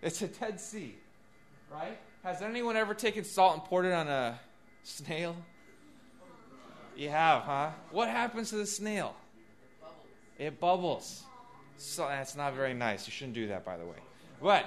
It's a Dead Sea, right? Has anyone ever taken salt and poured it on a snail? You have, huh? What happens to the snail? It bubbles. So that's not very nice. You shouldn't do that, by the way. But,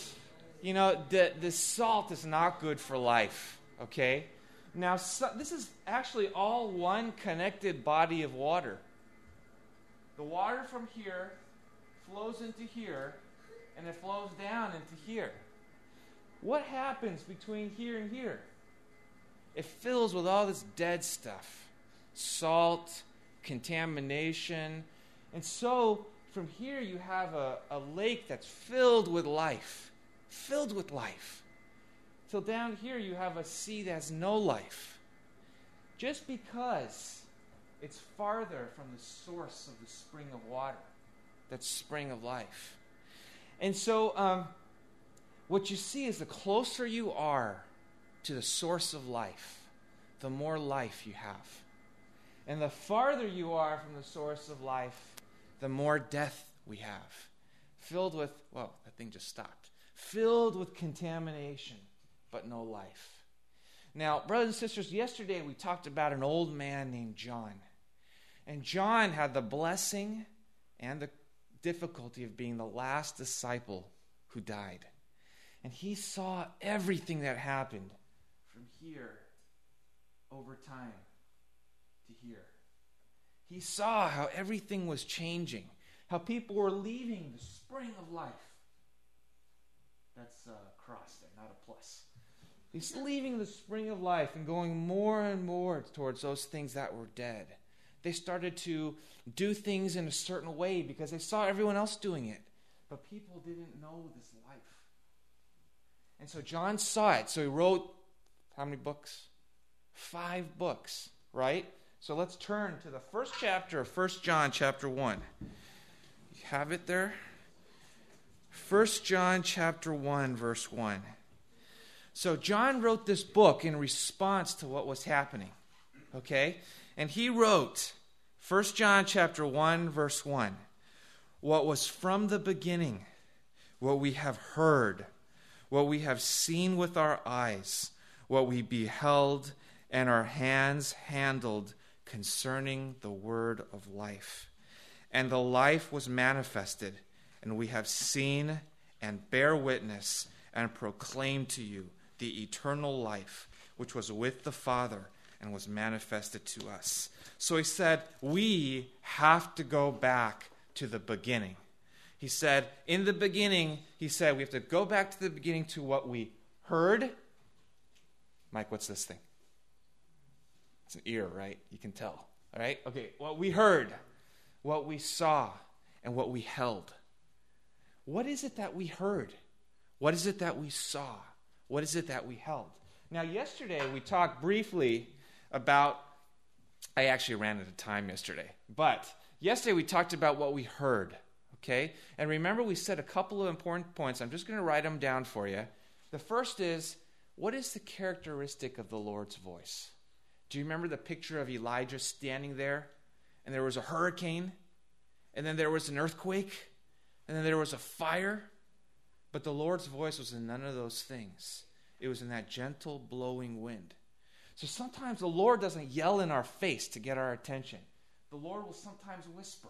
the salt is not good for life, okay? Now, this is actually all one connected body of water. The water from here flows into here, and it flows down into here. What happens between here and here? It fills with all this dead stuff. Salt, contamination. And so, from here you have a lake that's filled with life. Filled with life. Till down here you have a sea that has no life. Just because it's farther from the source of the spring of water. That spring of life. And so, what you see is the closer you are to the source of life, the more life you have. And the farther you are from the source of life, the more death we have. Filled with, that thing just stopped. Filled with contamination, but no life. Now, brothers and sisters, yesterday we talked about an old man named John. And John had the blessing and the difficulty of being the last disciple who died. And he saw everything that happened from here over time to here. He saw how everything was changing, how people were leaving the spring of life. That's a cross there, not a plus. He's leaving the spring of life and going more and more towards those things that were dead. They started to do things in a certain way because they saw everyone else doing it. But people didn't know this life. And so John saw it. So he wrote, how many books? 5 books, right? So let's turn to the first chapter of 1 John chapter 1. You have it there? 1 John chapter 1, verse 1. So John wrote this book in response to what was happening. Okay? And he wrote, 1 John chapter 1, verse 1, what was from the beginning, what we have heard, what we have seen with our eyes, what we beheld and our hands handled concerning the word of life. And the life was manifested, and we have seen and bear witness and proclaim to you the eternal life, which was with the Father and was manifested to us. So he said, we have to go back to the beginning. He said, in the beginning, we have to go back to the beginning to what we heard. Mike, what's this thing? It's an ear, right? You can tell. All right? Okay, what we heard, what we saw, and what we held. What is it that we heard? What is it that we saw? What is it that we held? Now, yesterday we talked briefly about, I actually ran out of time yesterday, but yesterday we talked about what we heard, okay? And remember, we said a couple of important points. I'm just going to write them down for you. The first is, what is the characteristic of the Lord's voice? Do you remember the picture of Elijah standing there, and there was a hurricane, and then there was an earthquake, and then there was a fire? But the Lord's voice was in none of those things. It was in that gentle blowing wind. So sometimes the Lord doesn't yell in our face to get our attention. The Lord will sometimes whisper.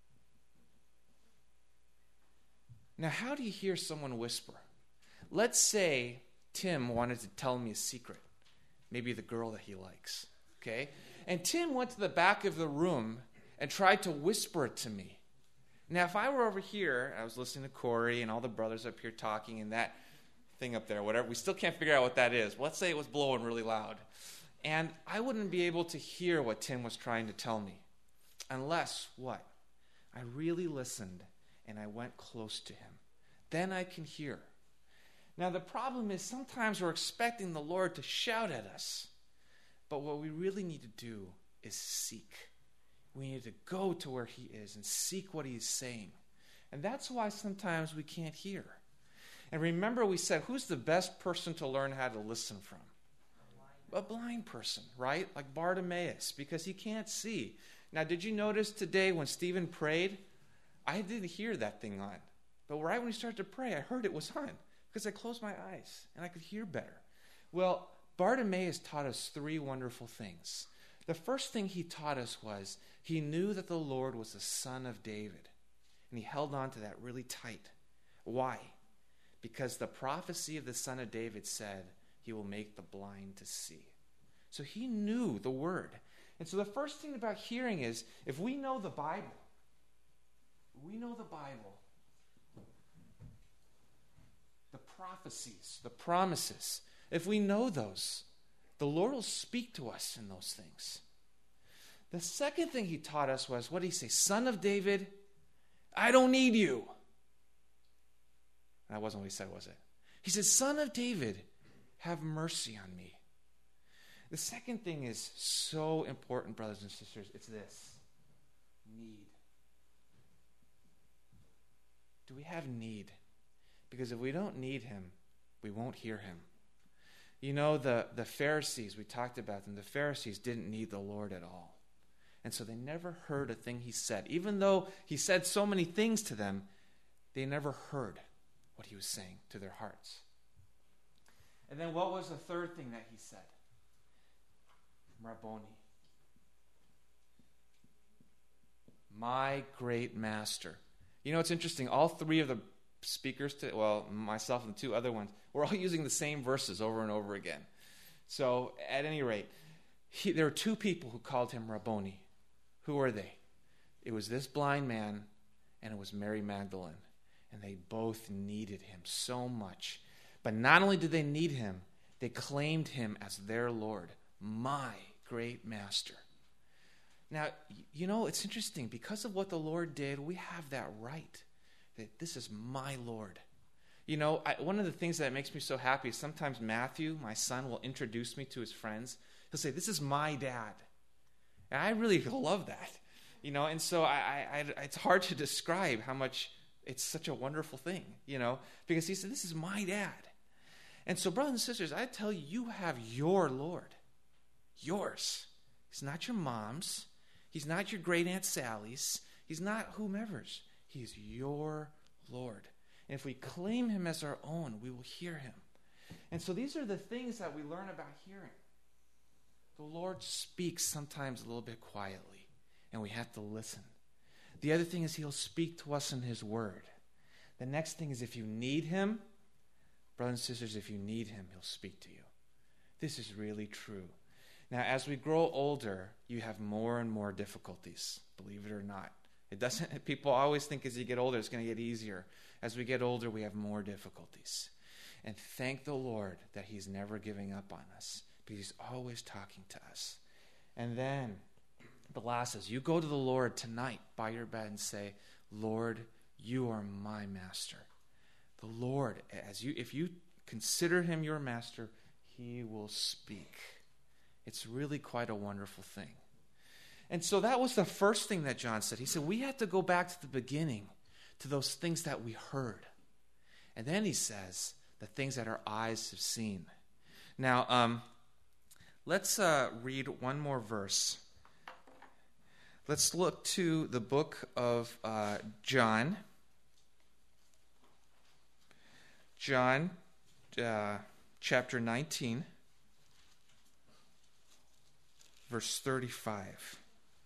Now, how do you hear someone whisper? Let's say Tim wanted to tell me a secret. Maybe the girl that he likes, okay? And Tim went to the back of the room and tried to whisper it to me. Now, if I were over here, I was listening to Corey and all the brothers up here talking and that thing up there, whatever, we still can't figure out what that is. Let's say it was blowing really loud. And I wouldn't be able to hear what Tim was trying to tell me. Unless, what? I really listened and I went close to him. Then I can hear. Now, the problem is sometimes we're expecting the Lord to shout at us. But what we really need to do is seek. We need to go to where he is and seek what he's saying. And that's why sometimes we can't hear. And remember, we said, who's the best person to learn how to listen from? A blind person, right? Like Bartimaeus, because he can't see. Now, did you notice today when Stephen prayed? I didn't hear that thing on. But right when he started to pray, I heard it was on because I closed my eyes and I could hear better. Well, Bartimaeus taught us three wonderful things. The first thing he taught us was he knew that the Lord was the Son of David, and he held on to that really tight. Why? Because the prophecy of the Son of David said he will make the blind to see. So he knew the word. And so the first thing about hearing is, if we know the Bible, the prophecies, the promises, if we know those, the Lord will speak to us in those things. The second thing he taught us was, what did he say? Son of David, I don't need you. That wasn't what he said, was it? He said, Son of David, have mercy on me. The second thing is so important, brothers and sisters. It's this: need. Do we have need? Because if we don't need him, we won't hear him. You know, the Pharisees, we talked about them, the Pharisees didn't need the Lord at all. And so they never heard a thing he said. Even though he said so many things to them, they never heard what he was saying to their hearts. And then what was the third thing that he said? Rabboni. My great master. You know, it's interesting. All three of the speakers, myself and the two other ones, we're all using the same verses over and over again. So, at any rate, there were two people who called him Rabboni. Who were they? It was this blind man, and it was Mary Magdalene. And they both needed him so much. But not only did they need him, they claimed him as their Lord, my great master. Now, you know, it's interesting. Because of what the Lord did, we have that right. That this is my Lord. You know, one of the things that makes me so happy is sometimes Matthew, my son, will introduce me to his friends. He'll say, this is my dad. And I really love that. You know, and so it's hard to describe how much it's such a wonderful thing, you know, because he said, this is my dad. And so, brothers and sisters, I tell you, you have your Lord. Yours. He's not your mom's. He's not your great Aunt Sally's. He's not whomever's. He's your Lord. And if we claim him as our own, we will hear him. And so these are the things that we learn about hearing. The Lord speaks sometimes a little bit quietly, and we have to listen. The other thing is he'll speak to us in his word. The next thing is if you need him, brothers and sisters, if you need him, he'll speak to you. This is really true. Now, as we grow older, you have more and more difficulties, believe it or not. It doesn't. People always think as you get older, it's going to get easier. As we get older, we have more difficulties. And thank the Lord that he's never giving up on us, because he's always talking to us. And then the last is, you go to the Lord tonight by your bed and say, Lord, you are my master. The Lord, if you consider him your master, he will speak. It's really quite a wonderful thing. And so that was the first thing that John said. He said, we have to go back to the beginning, to those things that we heard. And then he says, the things that our eyes have seen. Now, let's read one more verse. Let's look to the book of John. John, chapter 19, verse 35.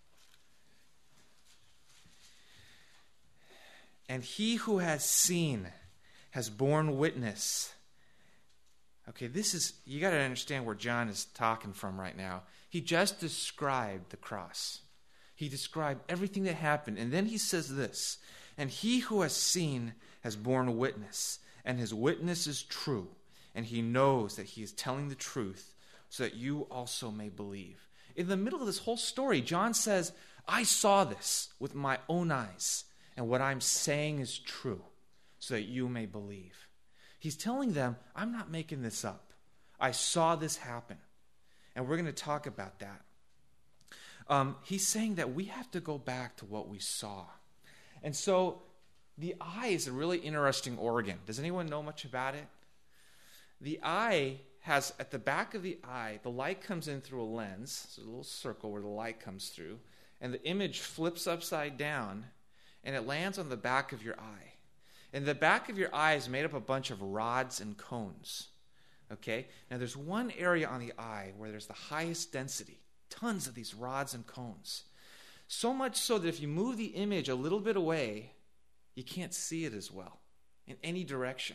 And he who has seen has borne witness. Okay, you got to understand where John is talking from right now. He just described the cross. He described everything that happened. And then he says this, and he who has seen has borne witness, and his witness is true, and he knows that he is telling the truth, so that you also may believe. In the middle of this whole story, John says, I saw this with my own eyes, and what I'm saying is true, so that you may believe. He's telling them, I'm not making this up. I saw this happen. And we're going to talk about that. He's saying that we have to go back to what we saw. And so the eye is a really interesting organ. Does anyone know much about it? The eye has, at the back of the eye, the light comes in through a lens. It's a little circle where the light comes through. And the image flips upside down, and it lands on the back of your eye. And the back of your eye is made up of a bunch of rods and cones. Okay? Now there's one area on the eye where there's the highest density. Tons of these rods and cones. So much so that if you move the image a little bit away, you can't see it as well in any direction.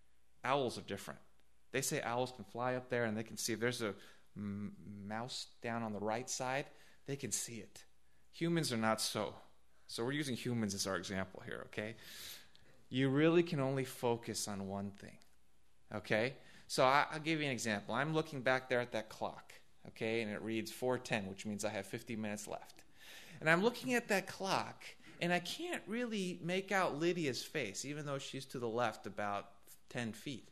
Owls are different. They say owls can fly up there and they can see. If there's a mouse down on the right side, they can see it. Humans are not so. So we're using humans as our example here, okay? You really can only focus on one thing, okay? So I'll give you an example. I'm looking back there at that clock, okay, and it reads 4:10, which means I have 50 minutes left. And I'm looking at that clock, and I can't really make out Lydia's face, even though she's to the left about 10 feet.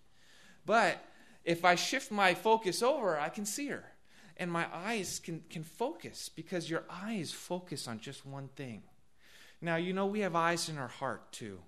But if I shift my focus over, I can see her. And my eyes can focus, because your eyes focus on just one thing. Now, we have eyes in our heart, too.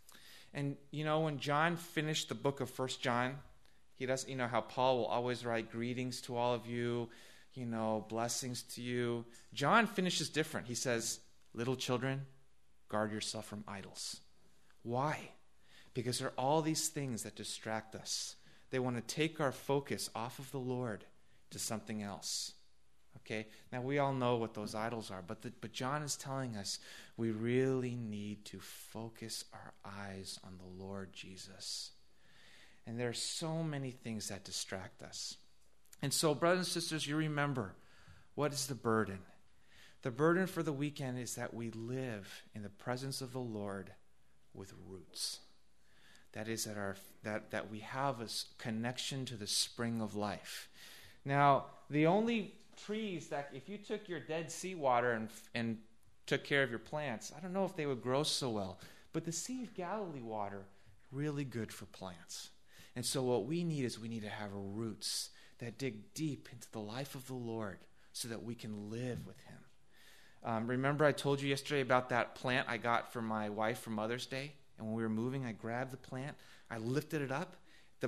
And, when John finished the book of 1 John, he does, how Paul will always write greetings to all of you, blessings to you. John finishes different. He says, little children, guard yourself from idols. Why? Because there are all these things that distract us. They want to take our focus off of the Lord to something else. Okay? Now, we all know what those idols are, but John is telling us we really need to focus our eyes on the Lord Jesus. And there are so many things that distract us. And so, brothers and sisters, you remember, what is the burden? The burden for the weekend is that we live in the presence of the Lord with roots. That is, that we have a connection to the spring of life. Now, the only trees that, if you took your Dead Sea water and took care of your plants, I don't know if they would grow so well. But the Sea of Galilee water, really good for plants. And so what we need to have roots that dig deep into the life of the Lord so that we can live with him. Remember I told you yesterday about that plant I got for my wife for Mother's Day? And when we were moving, I grabbed the plant, I lifted it up.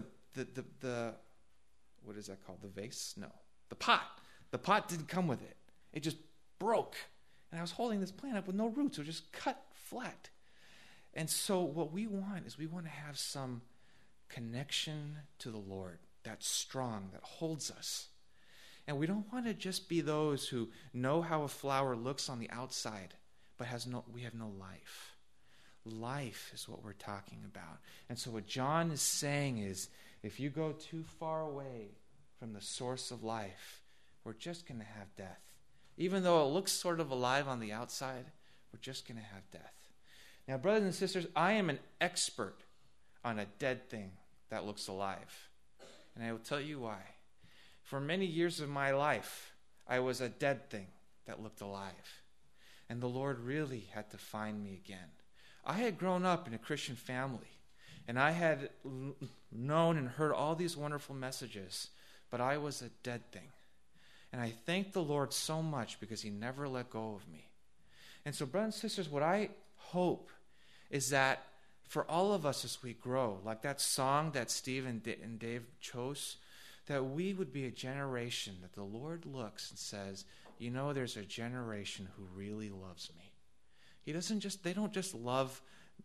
The what is that called? The vase? No. The pot. The pot didn't come with it. It just broke. And I was holding this plant up with no roots. It was just cut flat. And so what we want is we want to have some connection to the Lord that's strong, that holds us. And we don't want to just be those who know how a flower looks on the outside, but we have no life. Life is what we're talking about. And so what John is saying is, if you go too far away from the source of life, we're just going to have death. Even though it looks sort of alive on the outside, we're just going to have death. Now, brothers and sisters, I am an expert on a dead thing that looks alive. And I will tell you why. For many years of my life, I was a dead thing that looked alive. And the Lord really had to find me again. I had grown up in a Christian family, and I had known and heard all these wonderful messages, but I was a dead thing. And I thank the Lord so much because he never let go of me. And so, brothers and sisters, what I hope is that for all of us as we grow, like that song that Steve and Dave chose, that we would be a generation that the Lord looks and says, there's a generation who really loves me. They don't just love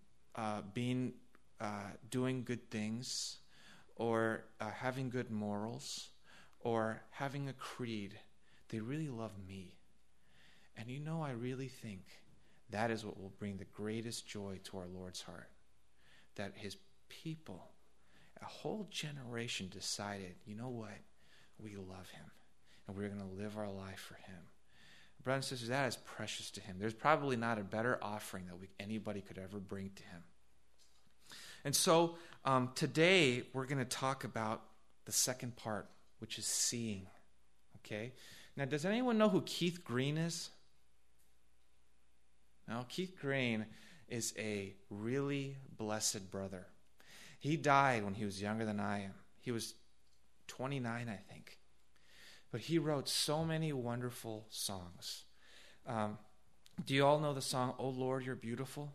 doing good things or having good morals or having a creed. They really love me. And I really think that is what will bring the greatest joy to our Lord's heart. That his people, a whole generation decided, what? We love him. And we're going to live our life for him. Brothers and sisters, that is precious to him. There's probably not a better offering that anybody could ever bring to him. And so today we're going to talk about the second part, which is seeing. Okay? Now, does anyone know who Keith Green is? No, Keith Green is a really blessed brother. He died when he was younger than I am. He was 29, I think. But he wrote so many wonderful songs. Do you all know the song, "Oh Lord, You're Beautiful"?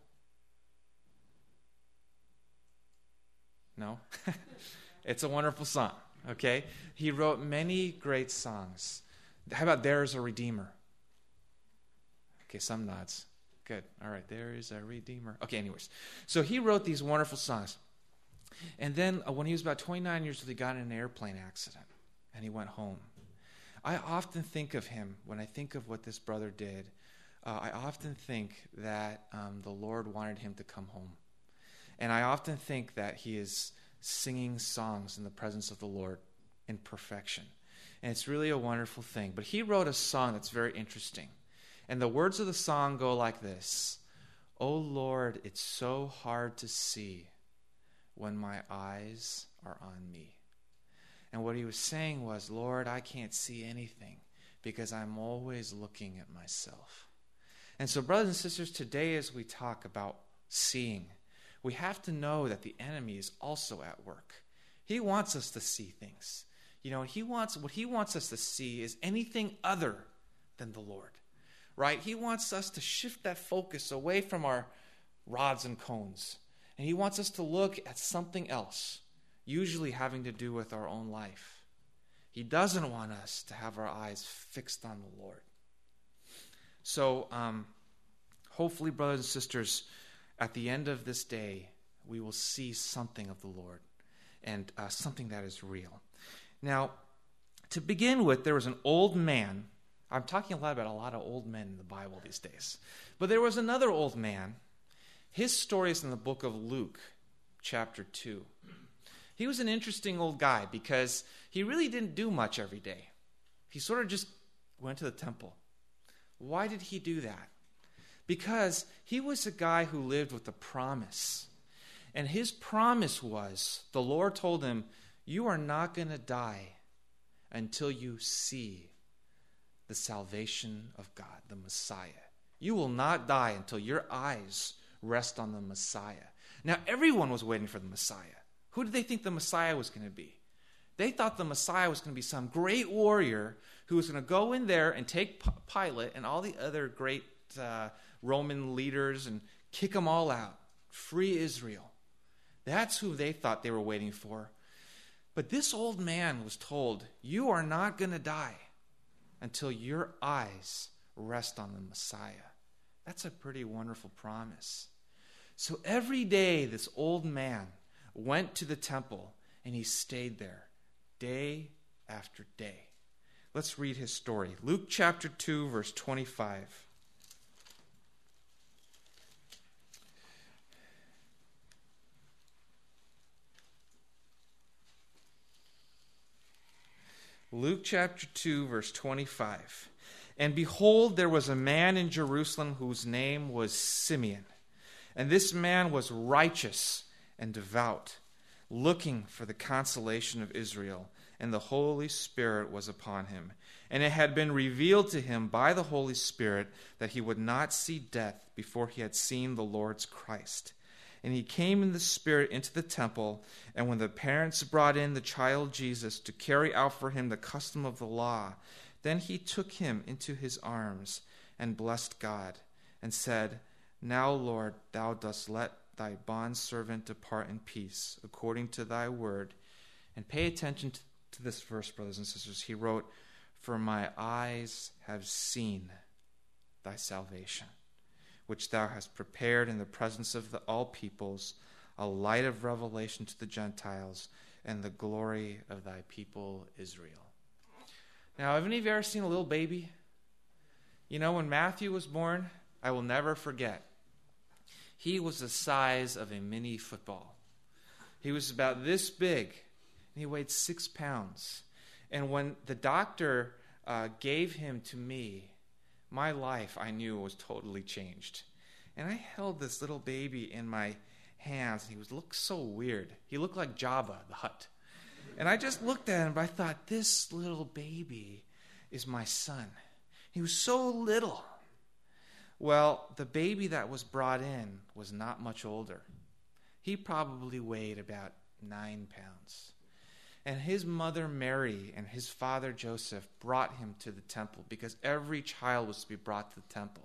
No? It's a wonderful song, okay? He wrote many great songs. How about "There Is a Redeemer"? Okay, some nods. good. All right, there is a Redeemer. Okay, anyways. So he wrote these wonderful songs. And then when he was about 29 years old, he got in an airplane accident, and he went home. I often think of him, when I think of what this brother did, I often think that the Lord wanted him to come home. And I often think that he is singing songs in the presence of the Lord in perfection. And it's really a wonderful thing. But he wrote a song that's very interesting. And the words of the song go like this: "Oh Lord, it's so hard to see when my eyes are on me." And what he was saying was, Lord, I can't see anything because I'm always looking at myself. And so, brothers and sisters, today as we talk about seeing, we have to know that the enemy is also at work. He wants us to see things. You know, what he wants us to see is anything other than the Lord, right? He wants us to shift that focus away from our rods and cones. And he wants us to look at something else, usually having to do with our own life. He doesn't want us to have our eyes fixed on the Lord. So, hopefully, brothers and sisters, at the end of this day, we will see something of the Lord and something that is real. Now, to begin with, there was an old man. I'm talking a lot of old men in the Bible these days. But there was another old man. His story is in the book of Luke, chapter 2. He was an interesting old guy because he really didn't do much every day. He sort of just went to the temple. Why did he do that? Because he was a guy who lived with a promise. And his promise was, the Lord told him, you are not going to die until you see the salvation of God, the Messiah. You will not die until your eyes rest on the Messiah. Now, everyone was waiting for the Messiah. Who did they think the Messiah was going to be? They thought the Messiah was going to be some great warrior who was going to go in there and take Pilate and all the other great Roman leaders and kick them all out, free Israel. That's who they thought they were waiting for. But this old man was told, you are not going to die until your eyes rest on the Messiah. That's a pretty wonderful promise. So every day this old man went to the temple and he stayed there day after day. Let's read his story. Luke chapter 2, verse 25. Luke chapter 2, verse 25. And behold, there was a man in Jerusalem whose name was Simeon. And this man was righteous and devout, looking for the consolation of Israel. And the Holy Spirit was upon him. And it had been revealed to him by the Holy Spirit that he would not see death before he had seen the Lord's Christ. And he came in the Spirit into the temple, and when the parents brought in the child Jesus to carry out for him the custom of the law, then he took him into his arms and blessed God, and said, Now, Lord, thou dost let thy bondservant depart in peace, according to thy word. And pay attention to this verse, brothers and sisters. He wrote, For my eyes have seen thy salvation, which thou hast prepared in the presence of all peoples, a light of revelation to the Gentiles, and the glory of thy people Israel. Now, have any of you ever seen a little baby? You know, when Matthew was born, I will never forget. He was the size of a mini football. He was about this big, and he weighed 6 pounds. And when the doctor gave him to me, my life, I knew, was totally changed. And I held this little baby in my hands, and he looked so weird. He looked like Jabba the Hutt. And I just looked at him, but I thought, this little baby is my son. He was so little. Well, the baby that was brought in was not much older. He probably weighed about 9 pounds. And his mother Mary and his father Joseph brought him to the temple because every child was to be brought to the temple.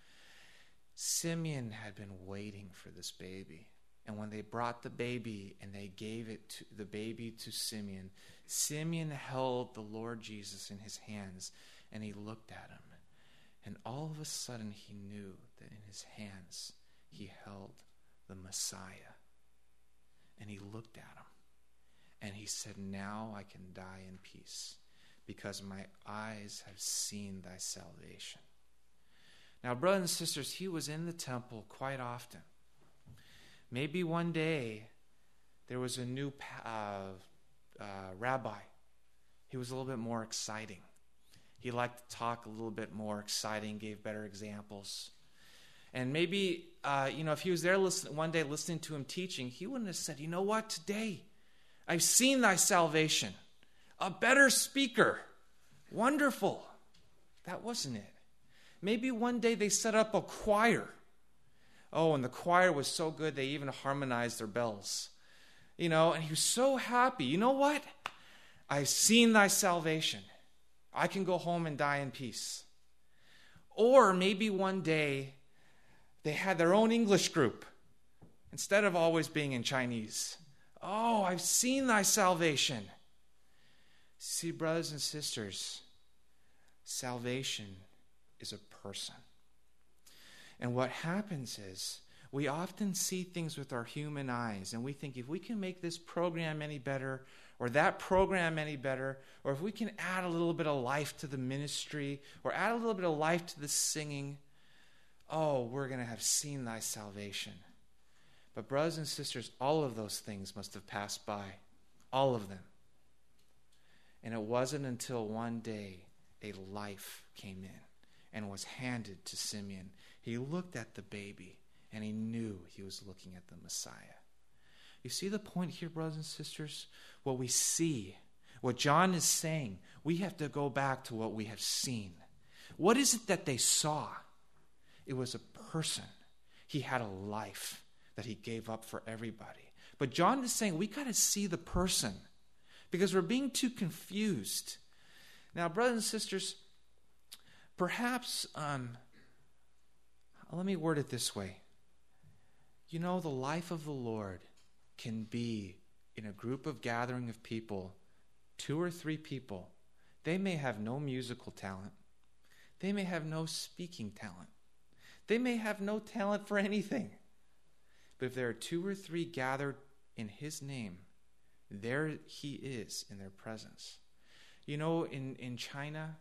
Simeon had been waiting for this baby. And when they brought the baby and they gave the baby to Simeon, Simeon held the Lord Jesus in his hands and he looked at him. And all of a sudden he knew that in his hands he held the Messiah. And he looked at him and he said, now I can die in peace because my eyes have seen thy salvation. Now, brothers and sisters, he was in the temple quite often. Maybe one day there was a new rabbi. He was a little bit more exciting. He liked to talk a little bit more exciting, gave better examples. And maybe, if he was there one day listening to him teaching, he wouldn't have said, you know what, today I've seen thy salvation. A better speaker. Wonderful. That wasn't it. Maybe one day they set up a choir. Oh, and the choir was so good they even harmonized their bells. And he was so happy. You know what? I've seen thy salvation. I can go home and die in peace. Or maybe one day they had their own English group instead of always being in Chinese. Oh, I've seen thy salvation. See, brothers and sisters, salvation is a person. And what happens is we often see things with our human eyes, and we think if we can make this program any better or that program any better, or if we can add a little bit of life to the ministry or add a little bit of life to the singing, oh, we're going to have seen thy salvation. But brothers and sisters, all of those things must have passed by. All of them. And it wasn't until one day a life came in and was handed to Simeon. He looked at the baby and he knew he was looking at the Messiah. You see the point here, brothers and sisters? What we see, what John is saying, we have to go back to what we have seen. What is it that they saw? It was a person. He had a life that he gave up for everybody. But John is saying we got to see the person because we're being too confused. Now, brothers and sisters, perhaps, let me word it this way. The life of the Lord can be in a group of gathering of people, 2 or 3 people. They may have no musical talent. They may have no speaking talent. They may have no talent for anything. But if there are 2 or 3 gathered in his name, there he is in their presence. In China,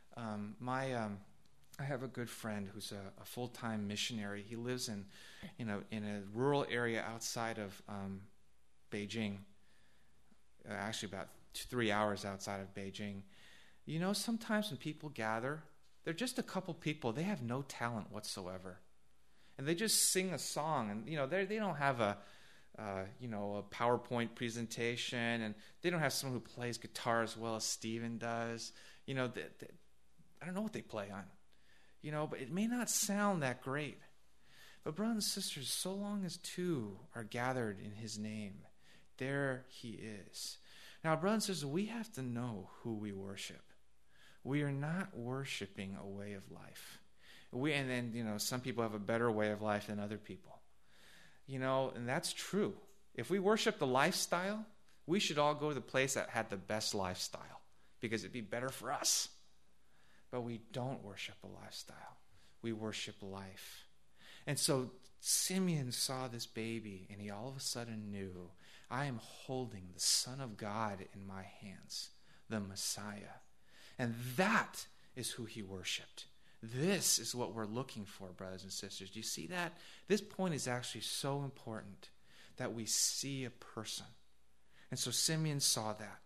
I have a good friend who's a full-time missionary. He lives in a rural area outside of Beijing, actually about 3 hours outside of Beijing. Sometimes when people gather, they're just a couple people. They have no talent whatsoever. And they just sing a song. And, they don't have a PowerPoint presentation. And they don't have someone who plays guitar as well as Stephen does. I don't know what they play on. But it may not sound that great. But brothers and sisters, so long as 2 are gathered in his name, there he is. Now, brothers and sisters, we have to know who we worship. We are not worshiping a way of life. Some people have a better way of life than other people. And that's true. If we worship the lifestyle, we should all go to the place that had the best lifestyle because it'd be better for us. But we don't worship a lifestyle. We worship life. And so Simeon saw this baby, and he all of a sudden knew, I am holding the Son of God in my hands, the Messiah. And that is who he worshiped. This is what we're looking for, brothers and sisters. Do you see that? This point is actually so important that we see a person. And so Simeon saw that.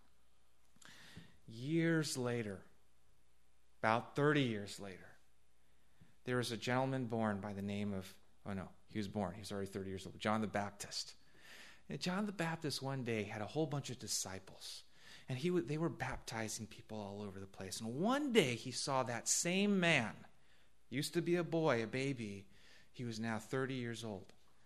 Years later, about 30 years later, there was a gentleman born by the name of, he was already 30 years old, John the Baptist. And John the Baptist one day had a whole bunch of disciples, and they were baptizing people all over the place. And one day he saw that same man, used to be a boy, a baby, he was now 30 years old.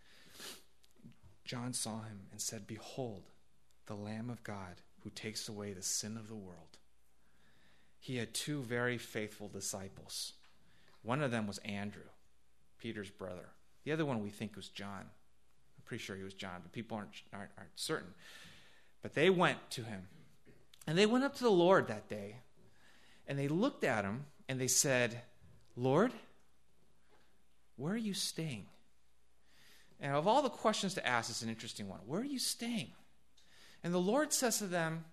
John saw him and said, behold, the Lamb of God who takes away the sin of the world. He had 2 very faithful disciples. One of them was Andrew, Peter's brother. The other one we think was John. I'm pretty sure he was John, but people aren't certain. But they went to him. And they went up to the Lord that day, and they looked at him, and they said, Lord, where are you staying? And of all the questions to ask, it's an interesting one. Where are you staying? And the Lord says to them,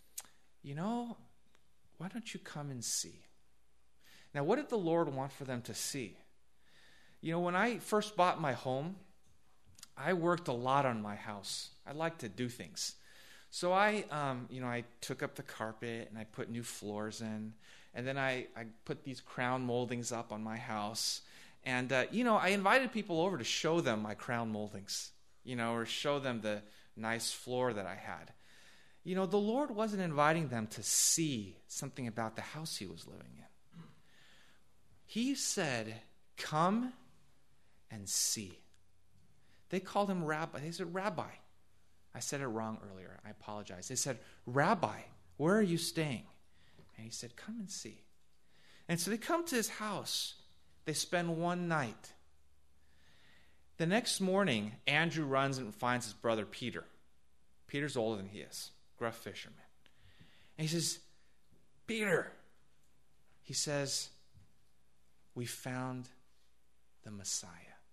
why don't you come and see? Now, what did the Lord want for them to see? When I first bought my home, I worked a lot on my house. I like to do things. So I took up the carpet and I put new floors in. And then I put these crown moldings up on my house. And, I invited people over to show them my crown moldings, or show them the nice floor that I had. The Lord wasn't inviting them to see something about the house he was living in. He said, come and see. They called him Rabbi. They said, Rabbi. I said it wrong earlier. I apologize. They said, Rabbi, where are you staying? And he said, come and see. And so they come to his house. They spend one night. The next morning, Andrew runs and finds his brother Peter. Peter's older than he is, gruff fisherman. And he says, Peter, he says, we found the Messiah.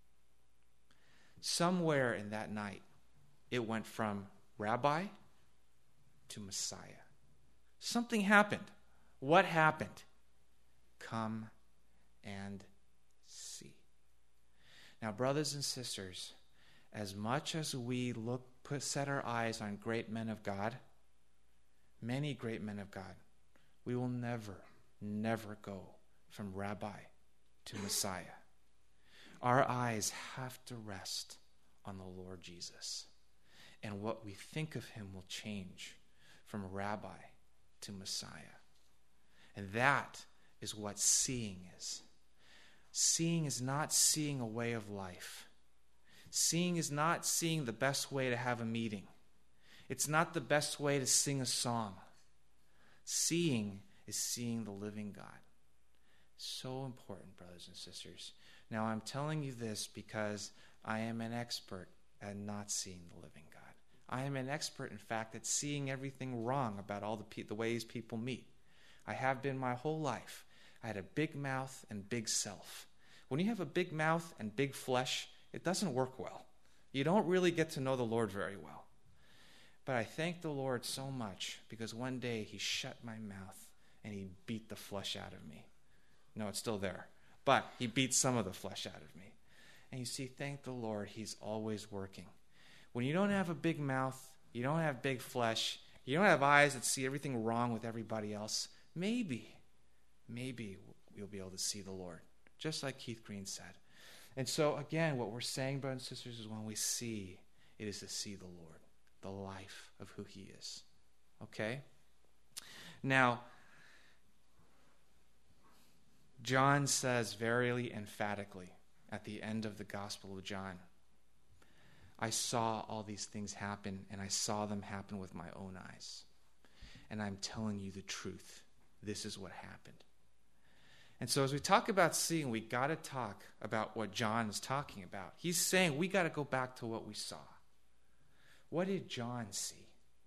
Somewhere in that night, it went from Rabbi to Messiah. Something happened. What happened? Come and see. Now, brothers and sisters, as much as we set our eyes on great men of God, many great men of God, we will never, never go from Rabbi to Messiah. Our eyes have to rest on the Lord Jesus. And what we think of him will change from Rabbi to Messiah. And that is what seeing is. Seeing is not seeing a way of life. Seeing is not seeing the best way to have a meeting. It's not the best way to sing a song. Seeing is seeing the living God. So important, brothers and sisters. Now, I'm telling you this because I am an expert at not seeing the living God. I am an expert, in fact, at seeing everything wrong about all the ways people meet. I have been my whole life. I had a big mouth and big self. When you have a big mouth and big flesh, it doesn't work well. You don't really get to know the Lord very well. But I thank the Lord so much because one day he shut my mouth and he beat the flesh out of me. No, it's still there. But he beat some of the flesh out of me. And you see, thank the Lord, he's always working. When you don't have a big mouth, you don't have big flesh, you don't have eyes that see everything wrong with everybody else, maybe you'll be able to see the Lord, just like Keith Green said. And so, again, what we're saying, brothers and sisters, is when we see, it is to see the Lord, the life of who he is. Okay? Now, John says very emphatically at the end of the Gospel of John, I saw all these things happen, and I saw them happen with my own eyes. And I'm telling you the truth. This is what happened. And so as we talk about seeing, we got to talk about what John is talking about. He's saying we got to go back to what we saw. What did John see?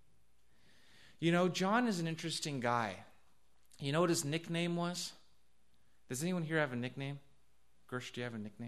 John is an interesting guy. You know what his nickname was? Does anyone here have a nickname? Gersh, do you have a nickname?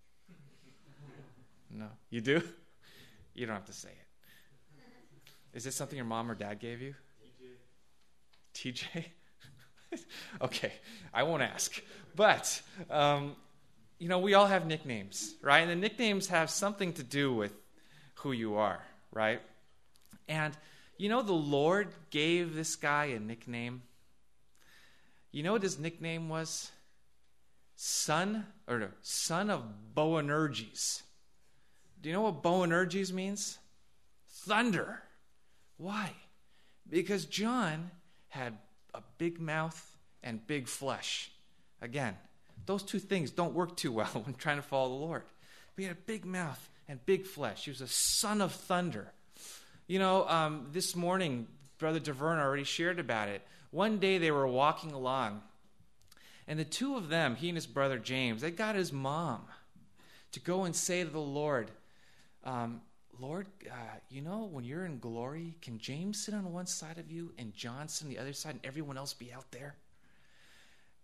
No. You do? You don't have to say it. Is this something your mom or dad gave you? TJ? TJ? Okay, I won't ask. But, we all have nicknames, right? And the nicknames have something to do with who you are, right? And, the Lord gave this guy a nickname. You know what his nickname was? Son of Boanerges. Do you know what Boanerges means? Thunder. Why? Because John had a big mouth and big flesh. Again, those two things don't work too well when trying to follow the Lord. But he had a big mouth and big flesh. He was a son of thunder. This morning, Brother DeVerne already shared about it. One day they were walking along, and the two of them, he and his brother James, they got his mom to go and say to the Lord, Lord, when you're in glory, can James sit on one side of you and John sit on the other side and everyone else be out there?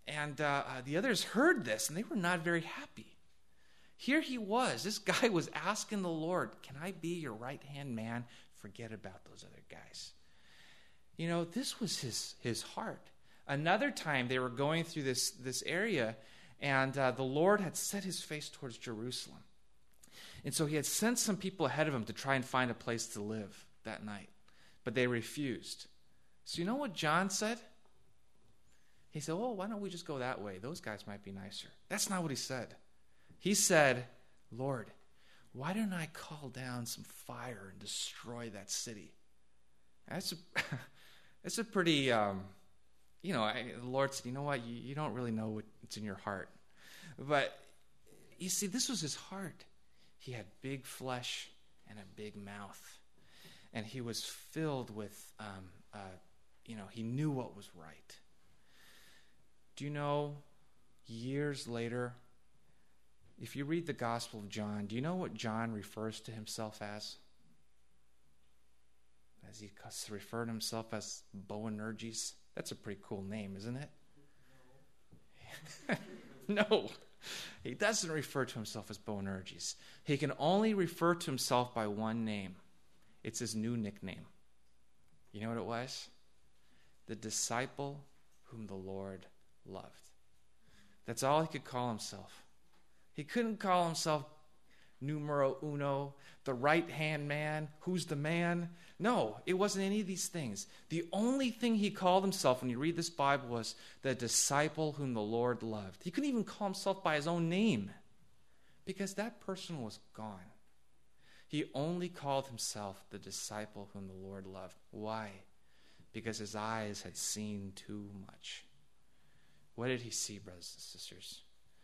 And the others heard this, and they were not very happy. Here he was. This guy was asking the Lord, can I be your right-hand man? Forget about those other guys. You know, this was his heart. Another time they were going through this area, and the Lord had set his face towards Jerusalem. And so he had sent some people ahead of him to try and find a place to live that night. But they refused. So you know what John said? He said, oh, why don't we just go that way? Those guys might be nicer. That's not what he said. He said, Lord, why don't I call down some fire and destroy that city? That's a pretty, the Lord said, you know what? You don't really know what's in your heart. But you see, this was his heart. He had big flesh and a big mouth. And he was filled with, he knew what was right. Do you know, years later, if you read the Gospel of John, do you know what John refers to himself as? As he referred to himself as Boanerges. That's a pretty cool name, isn't it? No, he doesn't refer to himself as Boanerges. He can only refer to himself by one name. It's his new nickname. You know what it was? The disciple whom the Lord loved. That's all he could call himself. He couldn't call himself numero uno, the right-hand man, who's the man. No, it wasn't any of these things. The only thing he called himself when you read this Bible was the disciple whom the Lord loved. He couldn't even call himself by his own name because that person was gone. He only called himself the disciple whom the Lord loved. Why? Because his eyes had seen too much. What did he see, brothers and sisters?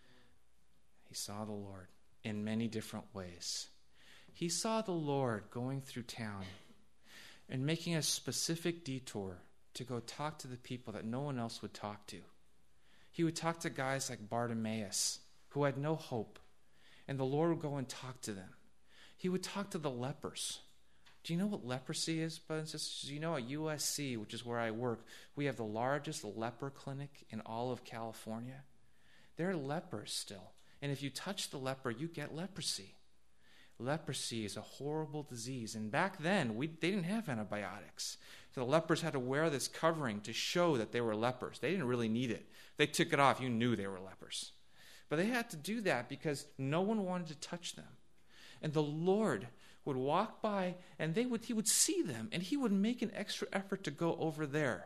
He saw the Lord in many different ways. He saw the Lord going through town and making a specific detour to go talk to the people that no one else would talk to. He would talk to guys like Bartimaeus, who had no hope, and the Lord would go and talk to them. He would talk to the lepers. Do you know what leprosy is, brothers and sisters? You know, at USC, which is where I work, we have the largest leper clinic in all of California. There are lepers still. And if you touch the leper, you get leprosy. Leprosy is a horrible disease. And back then, they didn't have antibiotics. So the lepers had to wear this covering to show that they were lepers. They didn't really need it. They took it off. You knew they were lepers. But they had to do that because no one wanted to touch them. And the Lord would walk by, and he would see them, and he would make an extra effort to go over there.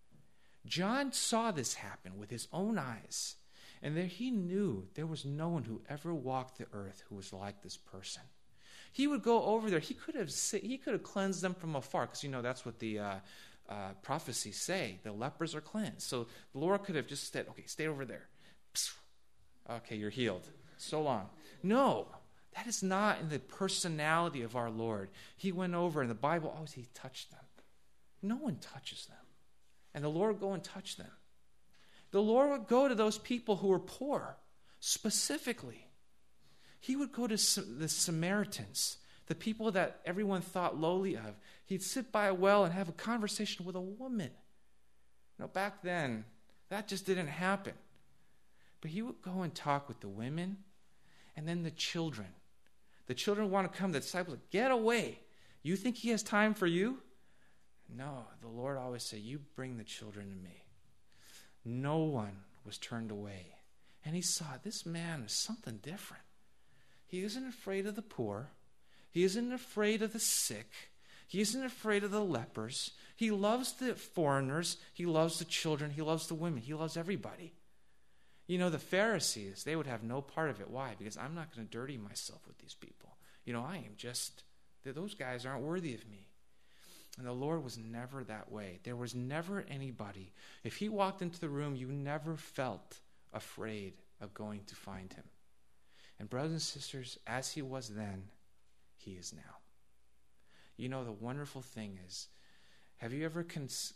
John saw this happen with his own eyes. And there he knew there was no one who ever walked the earth who was like this person. He would go over there. He could have cleansed them from afar, because that's what the prophecies say. The lepers are cleansed. So the Lord could have just said, okay, stay over there. Okay, you're healed. So long. No, that is not in the personality of our Lord. He went over, and the Bible always, he touched them. No one touches them. And the Lord would go and touch them. The Lord would go to those people who were poor, specifically. He would go to the Samaritans, the people that everyone thought lowly of. He'd sit by a well and have a conversation with a woman. Back then, that just didn't happen. But he would go and talk with the women and then the children. The children want to come. The disciples, get away. You think he has time for you? No, the Lord always said, you bring the children to me. No one was turned away. And he saw this man is something different. He isn't afraid of the poor. He isn't afraid of the sick. He isn't afraid of the lepers. He loves the foreigners. He loves the children. He loves the women. He loves everybody. The Pharisees, they would have no part of it. Why? Because I'm not going to dirty myself with these people. Those guys aren't worthy of me. And the Lord was never that way. There was never anybody. If he walked into the room, you never felt afraid of going to find him. And brothers and sisters, as he was then, he is now. The wonderful thing is, have you ever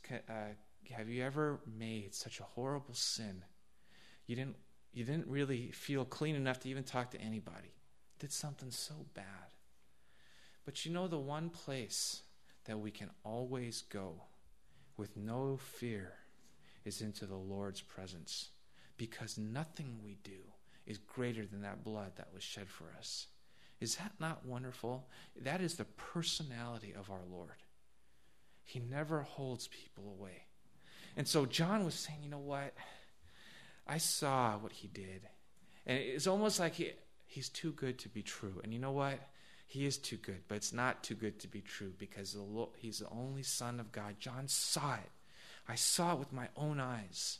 made such a horrible sin? You didn't really feel clean enough to even talk to anybody. Did something so bad. But the one place that we can always go with no fear is into the Lord's presence. because nothing we do is greater than that blood that was shed for us. Is that not wonderful? That is the personality of our Lord. He never holds people away. And so John was saying, you know what? I saw what he did. And it's almost like he's too good to be true. And you know what? He is too good, but it's not too good to be true because he's the only Son of God. John saw it. I saw it with my own eyes.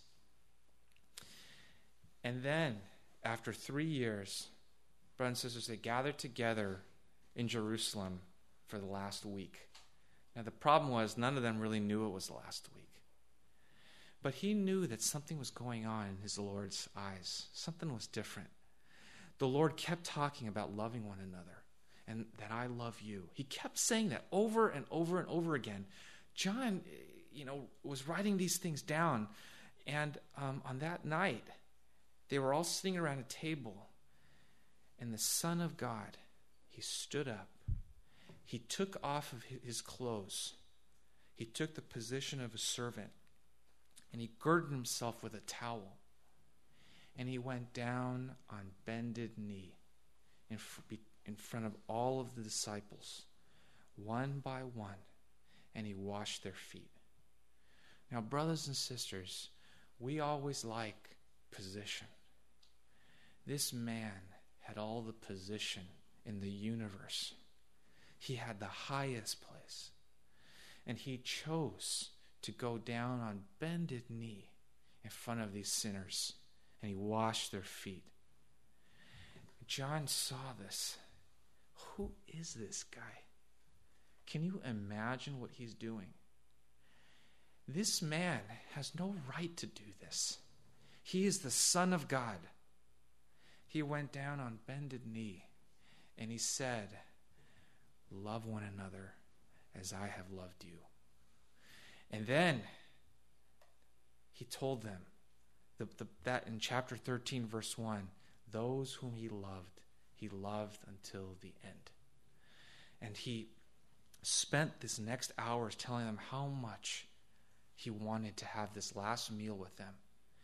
And then, after 3 years, brothers and sisters, they gathered together in Jerusalem for the last week. Now, the problem was none of them really knew it was the last week. But he knew that something was going on in his Lord's eyes. Something was different. The Lord kept talking about loving one another and that I love you. He kept saying that over and over and over again. John, was writing these things down. And on that night, they were all sitting around a table. And the Son of God, he stood up. He took off of his clothes. He took the position of a servant. And he girded himself with a towel. And he went down on bended knee in front of all of the disciples, one by one, and he washed their feet. Now, brothers and sisters, we always like position. This man had all the position in the universe. He had the highest place. And he chose to go down on bended knee in front of these sinners, and he washed their feet. John saw this. Who is this guy? Can you imagine what he's doing? This man has no right to do this. He is the Son of God. He went down on bended knee, and he said, love one another as I have loved you. And then he told them that in chapter 13, verse 1, those whom he loved until the end. And he spent this next hours telling them how much he wanted to have this last meal with them.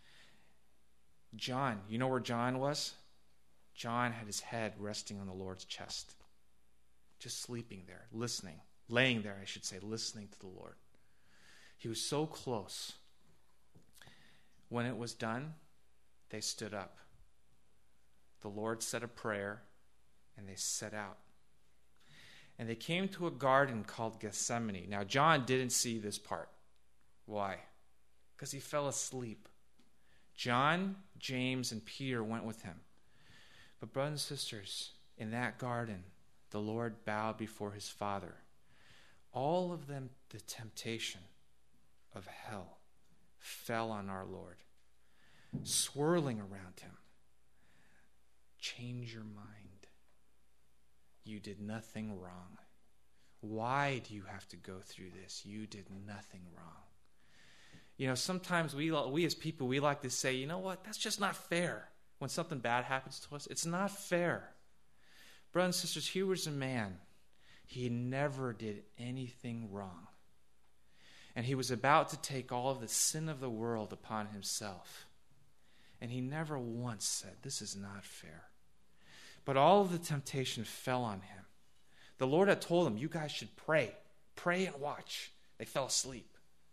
John, you know where John was? John had his head resting on the Lord's chest, just sleeping there, laying there, listening to the Lord. He was so close. When it was done, they stood up. The Lord said a prayer, and they set out. And they came to a garden called Gethsemane. Now, John didn't see this part. Why? Because he fell asleep. John, James, and Peter went with him. But brothers and sisters, in that garden, the Lord bowed before his Father. All of them, the temptation of hell fell on our Lord, swirling around him. Change your mind. You did nothing wrong. Why do you have to go through this? You did nothing wrong. Sometimes we as people, we like to say, you know what, that's just not fair. When something bad happens to us, it's not fair. Brothers and sisters, here was a man. He never did anything wrong. And he was about to take all of the sin of the world upon himself. And he never once said, this is not fair. But all of the temptation fell on him. The Lord had told him, you guys should pray. Pray and watch. They fell asleep.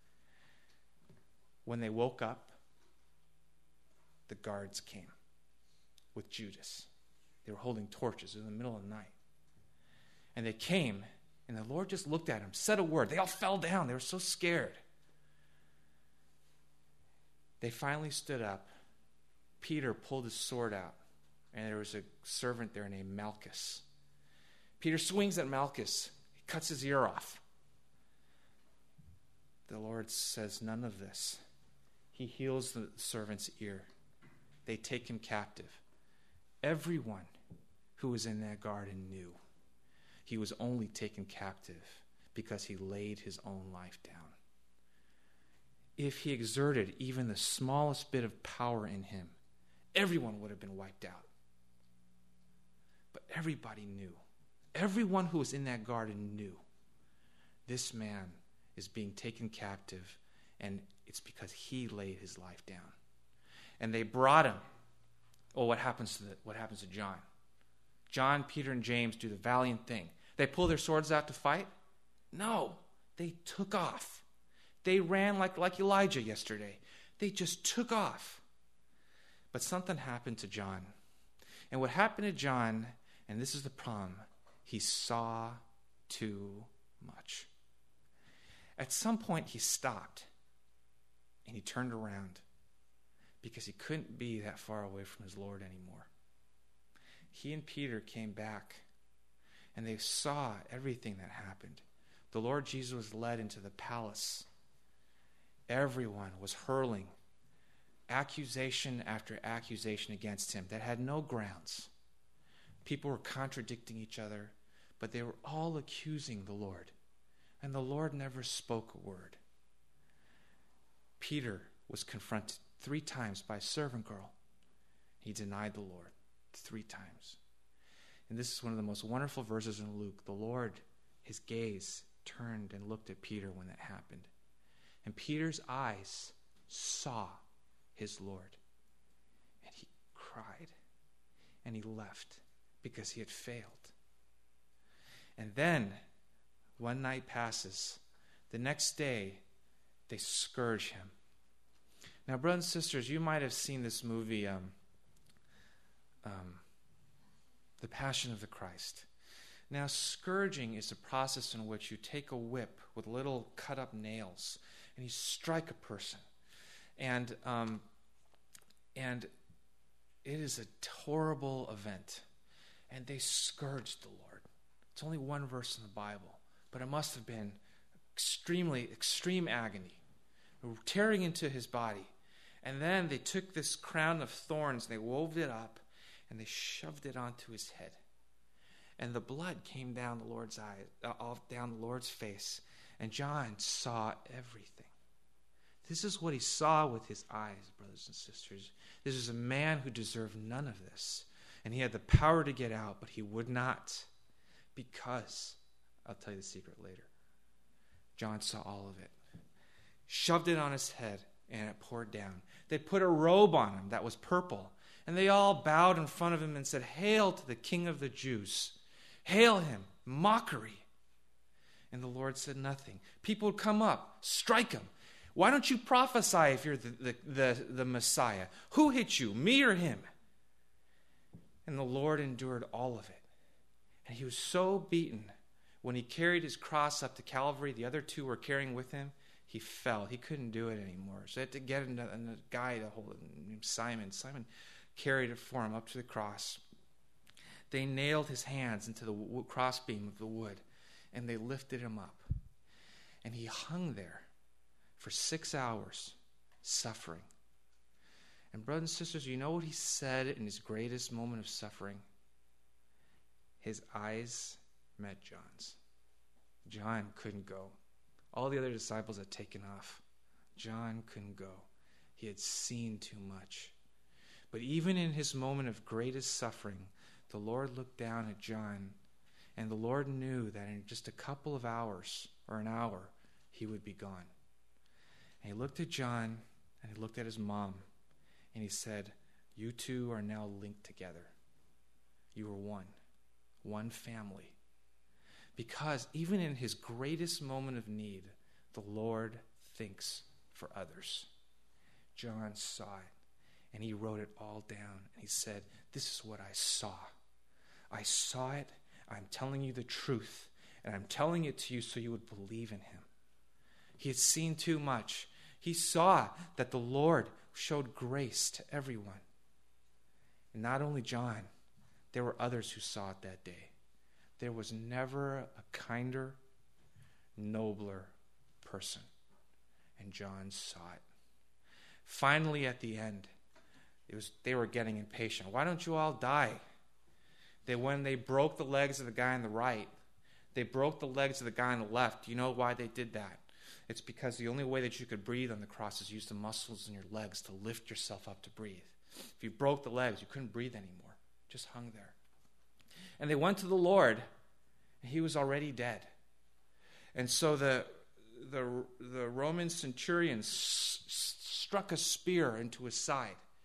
When they woke up, the guards came with Judas. They were holding torches in the middle of the night. And they came, and the Lord just looked at them, said a word. They all fell down. They were so scared. They finally stood up. Peter pulled his sword out, and there was a servant there named Malchus. Peter swings at Malchus. He cuts his ear off. The Lord says none of this. He heals the servant's ear. They take him captive. Everyone who was in that garden knew he was only taken captive because he laid his own life down. If he exerted even the smallest bit of power in him, everyone would have been wiped out. But everybody knew. Everyone who was in that garden knew this man is being taken captive, and it's because he laid his life down. And they brought him. Oh, what happens to John? John, Peter, and James do the valiant thing. They pull their swords out to fight? No, they took off. They ran like Elijah yesterday. They just took off. But something happened to John. And what happened to John, and this is the problem, he saw too much. At some point, he stopped, and he turned around because he couldn't be that far away from his Lord anymore. He and Peter came back, and they saw everything that happened. The Lord Jesus was led into the palace. Everyone was hurling accusation after accusation against him that had no grounds. People were contradicting each other, but they were all accusing the Lord. And the Lord never spoke a word. Peter was confronted 3 times by a servant girl. He denied the Lord 3 times. And this is one of the most wonderful verses in Luke. The Lord, his gaze turned and looked at Peter when that happened. And Peter's eyes saw his Lord. And he cried. And he left because he had failed. And then one night passes. The next day, they scourge him. Now, brothers and sisters, you might have seen this movie, The Passion of the Christ. Now, scourging is a process in which you take a whip with little cut-up nails and you strike a person. And it is a horrible event. And they scourged the Lord. It's only one verse in the Bible, but it must have been extreme agony, tearing into his body. And then they took this crown of thorns, and they wove it up, and they shoved it onto his head. And the blood came down the Lord's down the Lord's face, and John saw everything. This is what he saw with his eyes, brothers and sisters. This is a man who deserved none of this, and he had the power to get out, but he would not, because, I'll tell you the secret later, John saw all of it. Shoved it on his head, and it poured down. They put a robe on him that was purple, and they all bowed in front of him and said, "Hail to the King of the Jews. Hail him." Mockery. And the Lord said nothing. People would come up, strike him. "Why don't you prophesy if you're the Messiah? Who hit you, me or him?" And the Lord endured all of it. And he was so beaten, when he carried his cross up to Calvary, the other 2 were carrying with him, he fell. He couldn't do it anymore. So they had to get a guy to hold it, named Simon. Simon carried it for him up to the cross. They nailed his hands into the crossbeam of the wood, and they lifted him up. And he hung there for 6 hours, suffering. And brothers and sisters, you know what he said in his greatest moment of suffering? His eyes met John's. John couldn't go. All the other disciples had taken off. John couldn't go. He had seen too much. But even in his moment of greatest suffering, the Lord looked down at John, and the Lord knew that in just a couple of hours, or an hour, he would be gone. And he looked at John, and he looked at his mom, and he said, "You two are now linked together. You are one family." Because even in his greatest moment of need, the Lord thinks for others. John saw it, and he wrote it all down. And he said, "This is what I saw. I saw it. I'm telling you the truth, and I'm telling it to you so you would believe in him." He had seen too much. He saw that the Lord showed grace to everyone. And not only John, there were others who saw it that day. There was never a kinder, nobler person. And John saw it. Finally, at the end, they were getting impatient. "Why don't you all die?" When they broke the legs of the guy on the right, they broke the legs of the guy on the left. Do you know why they did that? It's because the only way that you could breathe on the cross is use the muscles in your legs to lift yourself up to breathe. If you broke the legs, you couldn't breathe anymore. Just hung there. And they went to the Lord, and he was already dead. And so the Roman centurion struck a spear into his side.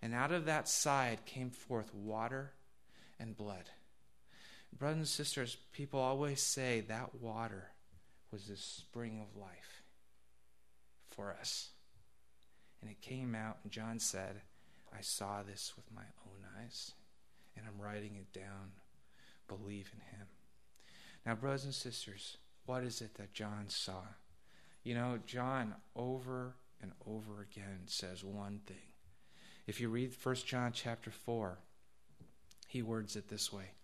And out of that side came forth water and blood. Brothers and sisters, people always say that water was the spring of life for us. And it came out, and John said, I saw this with my own eyes, and I'm writing it down. Believe in him. Now, brothers and sisters, what is it that John saw? You know, John over and over again says one thing. If you read 1 John chapter 4, he words it this way.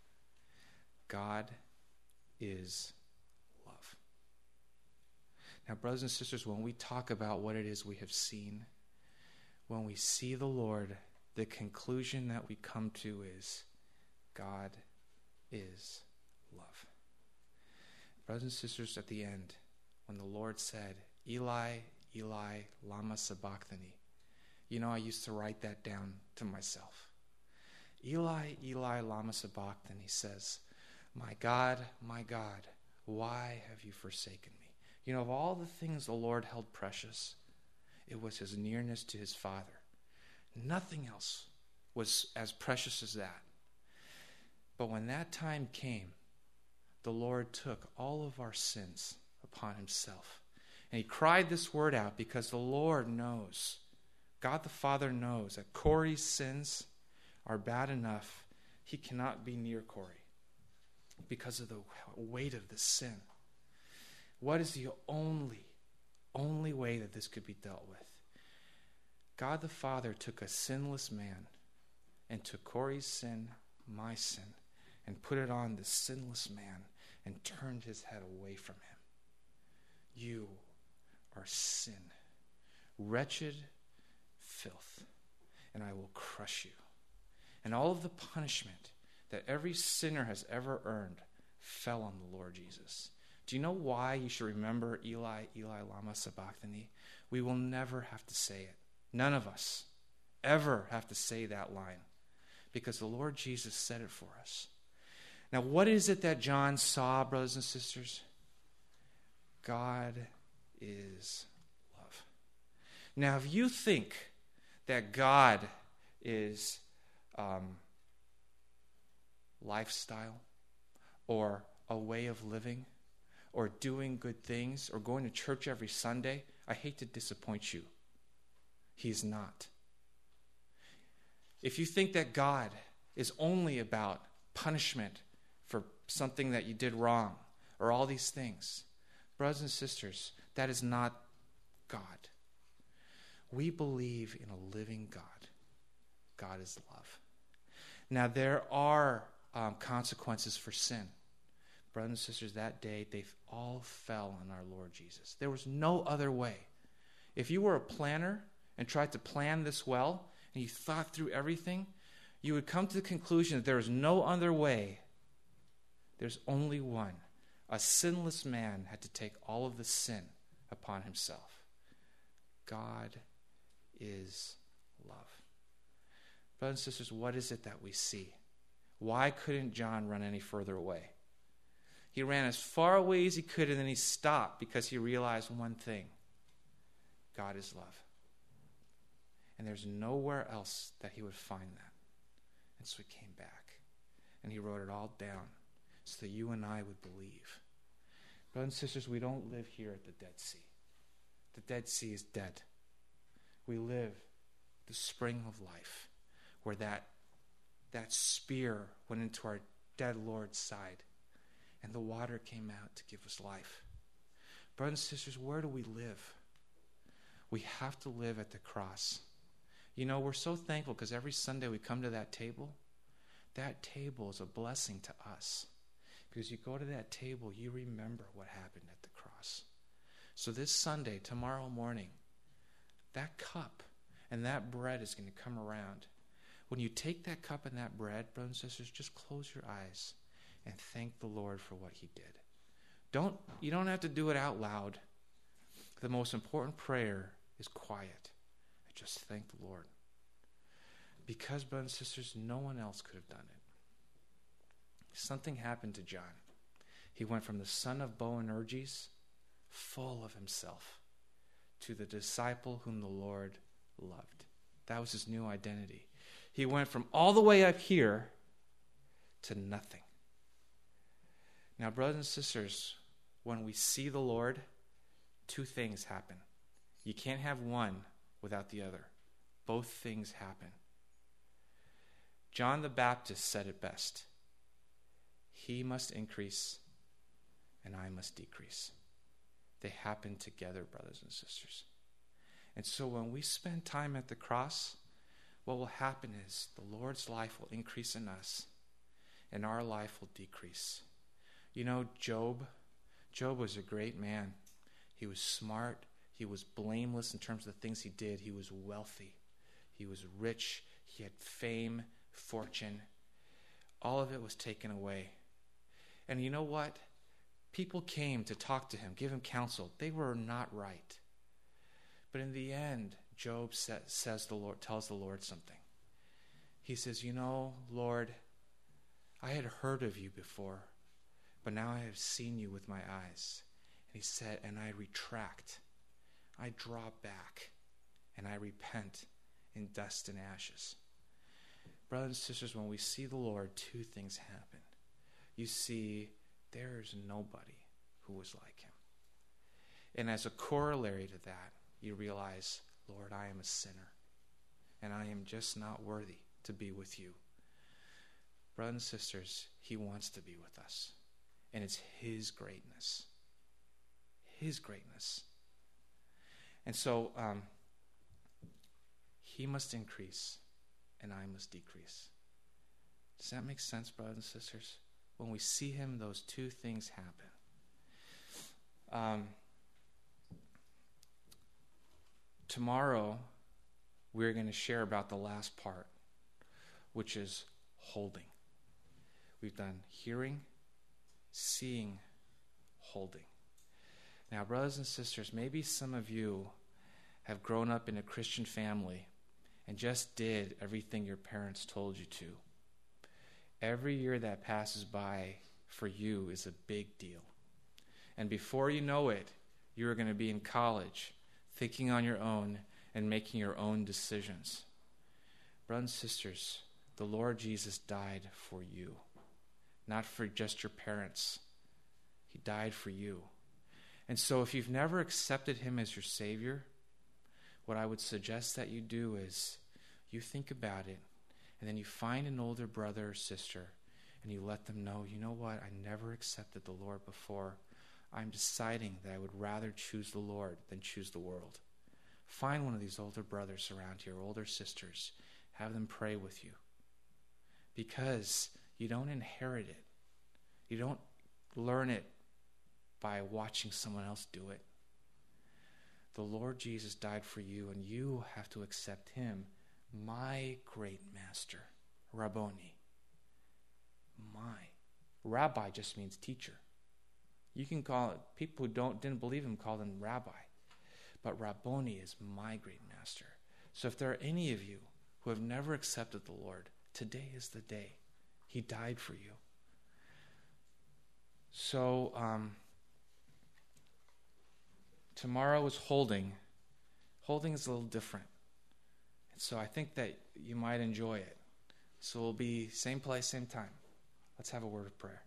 God is love. Now, brothers and sisters, when we talk about what it is we have seen, when we see the Lord, the conclusion that we come to is God is love. Brothers and sisters, at the end, when the Lord said, Eli, Eli, lama sabachthani, you know, I used to write that down to myself. Eli, Eli, lama sabachthani says, my God, why have you forsaken me? You know, of all the things the Lord held precious, it was his nearness to his Father. Nothing else was as precious as that. But when that time came, the Lord took all of our sins upon himself. And he cried this word out because the Lord knows, God the Father knows that Corey's sins are bad enough. He cannot be near Corey because of the weight of the sin. What is the only way that this could be dealt with? God the Father took a sinless man and took Corey's sin, my sin, and put it on the sinless man and turned his head away from him. You are sin, wretched filth, and I will crush you. And all of the punishment that every sinner has ever earned fell on the Lord Jesus. Do you know why you should remember Eli, Eli, lama sabachthani? We will never have to say it. None of us ever have to say that line because the Lord Jesus said it for us. Now, what is it that John saw, brothers and sisters? God is love. Now, if you think that God is lifestyle or a way of living or doing good things or going to church every Sunday, I hate to disappoint you. He's not. If you think that God is only about punishment for something that you did wrong or all these things, brothers and sisters, that is not God. We believe in a living God. God is love. Now, there are consequences for sin. Brothers and sisters, that day, they all fell on our Lord Jesus. There was no other way. If you were a planner and tried to plan this well, and you thought through everything, you would come to the conclusion that there is no other way. There's only one. A sinless man had to take all of the sin upon himself. God is love. Brothers and sisters, what is it that we see? Why couldn't John run any further away? He ran as far away as he could, and then he stopped because he realized one thing. God is love. And there's nowhere else that he would find that. And so he came back, and he wrote it all down so that you and I would believe. Brothers and sisters, we don't live here at the Dead Sea. The Dead Sea is dead. We live the spring of life, where that spear went into our dead Lord's side, and the water came out to give us life. Brothers and sisters, where do we live? We have to live at the cross. You know, we're so thankful because every Sunday we come to that table. That table is a blessing to us. Because you go to that table, you remember what happened at the cross. So this Sunday, tomorrow morning, that cup and that bread is going to come around. When you take that cup and that bread, brothers and sisters, just close your eyes and thank the Lord for what he did. You don't have to do it out loud. The most important prayer is quiet. Just thank the Lord. Because, brothers and sisters, no one else could have done it. Something happened to John. He went from the son of Boanerges, full of himself, to the disciple whom the Lord loved. That was his new identity. He went from all the way up here to nothing. Now, brothers and sisters, when we see the Lord, two things happen. You can't have one without the other. Both things happen. John the Baptist said it best. He must increase and I must decrease. They happen together, brothers and sisters. And so when we spend time at the cross, what will happen is the Lord's life will increase in us and our life will decrease. You know, Job was a great man. He was smart. He was blameless in terms of the things he did. He was wealthy. He was rich. He had fame, fortune. All of it was taken away. And you know what? People came to talk to him, give him counsel. They were not right. But in the end, Job tells the Lord something. He says, you know, Lord, I had heard of you before, but now I have seen you with my eyes. And he said, and I retract. I draw back, and I repent in dust and ashes. Brothers and sisters, when we see the Lord, two things happen. You see, there is nobody who was like him. And as a corollary to that, you realize, Lord, I am a sinner, and I am just not worthy to be with you. Brothers and sisters, he wants to be with us. And it's his greatness. His greatness. And so, he must increase, and I must decrease. Does that make sense, brothers and sisters? When we see him, those two things happen. Tomorrow, we're going to share about the last part, which is holding. We've done hearing, seeing, holding. Now, brothers and sisters, maybe some of you have grown up in a Christian family and just did everything your parents told you to. Every year that passes by for you is a big deal. And before you know it, you're going to be in college, thinking on your own and making your own decisions. Brothers and sisters, the Lord Jesus died for you, not for just your parents. He died for you. And so if you've never accepted him as your Savior, what I would suggest that you do is you think about it, and then you find an older brother or sister, and you let them know, you know what, I never accepted the Lord before. I'm deciding that I would rather choose the Lord than choose the world. Find one of these older brothers around here, older sisters. Have them pray with you. Because you don't inherit it. You don't learn it by watching someone else do it. The Lord Jesus died for you, and you have to accept him, my great master, Rabboni. My. Rabbi just means teacher. You can call it, people who didn't believe him call him rabbi. But Rabboni is my great master. So if there are any of you who have never accepted the Lord, today is the day. He died for you. So, tomorrow is holding. Holding is a little different. And so I think that you might enjoy it. So we'll be same place, same time. Let's have a word of prayer.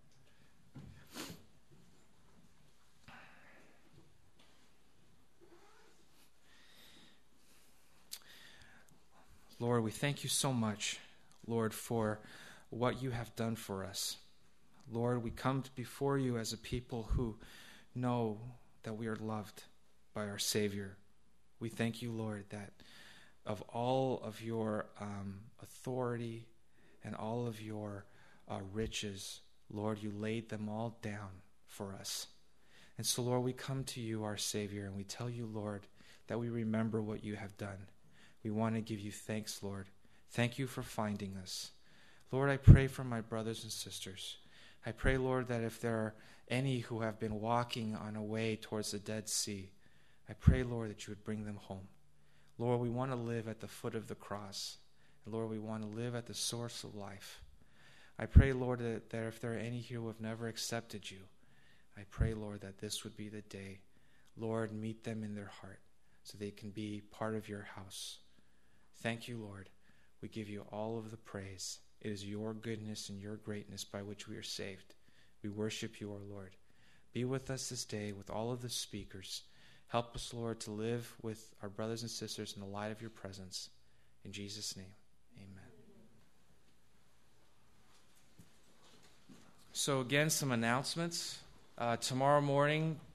Lord, we thank you so much, Lord, for what you have done for us. Lord, we come before you as a people who know that we are loved by our Savior. We thank you, Lord, that of all of your authority and all of your riches, Lord, you laid them all down for us. And so, Lord, we come to you, our Savior, and we tell you, Lord, that we remember what you have done. We want to give you thanks, Lord. Thank you for finding us. Lord, I pray for my brothers and sisters. I pray, Lord, that if there are any who have been walking on a way towards the Dead Sea, I pray, Lord, that you would bring them home. Lord, we want to live at the foot of the cross. And Lord, we want to live at the source of life. I pray, Lord, that if there are any here who have never accepted you, I pray, Lord, that this would be the day. Lord, meet them in their heart so they can be part of your house. Thank you, Lord. We give you all of the praise. It is your goodness and your greatness by which we are saved. We worship you, our Lord. Be with us this day with all of the speakers. Help us, Lord, to live with our brothers and sisters in the light of your presence. In Jesus' name, amen. So again, some announcements. Tomorrow morning,